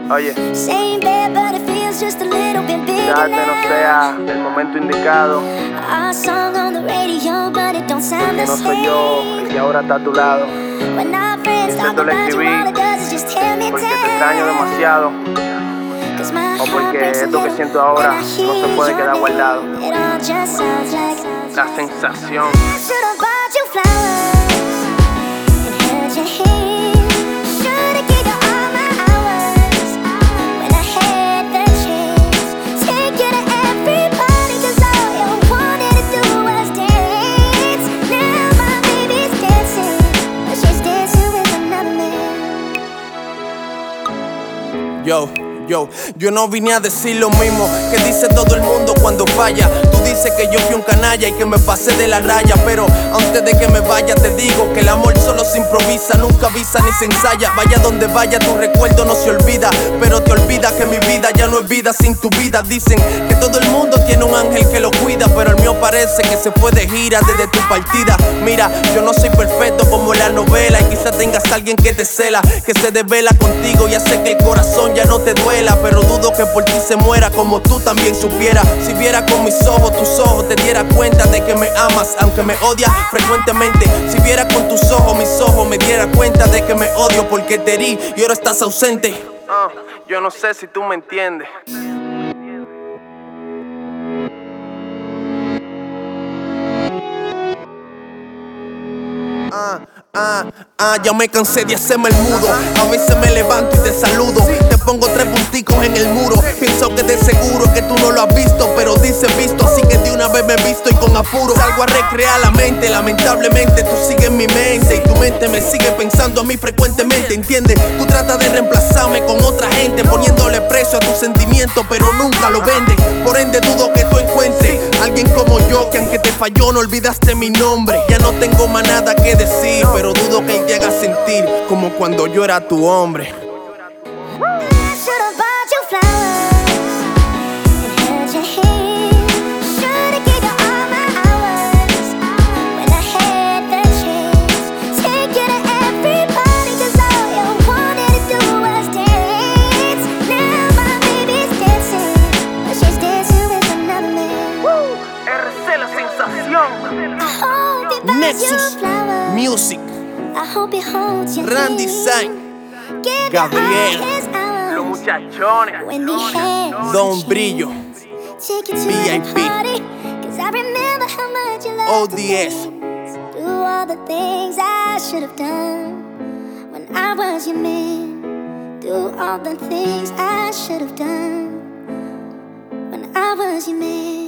Oye, quizás no sea el momento indicado, porque no soy yo el que ahora está a tu lado. Intento le escribí porque te extraño demasiado, o porque esto que siento ahora no se puede quedar guardado. La sensación. Yo no vine a decir lo mismo que dice todo el mundo cuando falla. Tú dices que yo fui un canalla y que me pasé de la raya, pero antes de que me vaya te digo que el amor solo se improvisa, nunca avisa ni se ensaya. Vaya donde vaya tu recuerdo no se olvida, pero te olvidas que mi vida ya no es vida sin tu vida. Dicen que todo el mundo tiene un ángel que lo cuida, pero el mío parece que se fue de gira desde tu partida. Mira, yo no soy perfecto como la novela, y quizás tengas a alguien que te cela, que se desvela contigo y hace que el corazón ya no te duela, pero dudo que por ti se muera como tú también supieras. Si viera con mis ojos tus ojos, te diera cuenta de que me amas, aunque me odias frecuentemente. Si viera con tus ojos mis ojos, me diera cuenta de que me odio porque te herí y ahora estás ausente. Yo no sé si tú me entiendes. Ya me cansé de hacerme el mudo. A veces me levanto y te saludo. Te pongo 3 punticos en el muro. Pienso que de seguro que tú no lo has visto, pero dices visto, así que de una vez me he visto y con apuro salgo a recrear la mente. Lamentablemente tú sigues en mi mente y tu mente me sigue pensando a mí frecuentemente, ¿entiendes? Tú tratas de reemplazarme con otra gente, poniéndole precio a tus sentimientos, pero nunca lo vendes. Por ende dudo que tú encuentres alguien como yo, que aunque te falló no olvidaste mi nombre. Ya no tengo más nada que decir, pero dudo que él te haga sentir como cuando yo era tu hombre. Nexus Music, Randy Sain, Gabriel, Los muchachones, Don Brillo, VIP, ODS. Do all the things I should have done when I was your man. Do all the things I should have done when I was your man.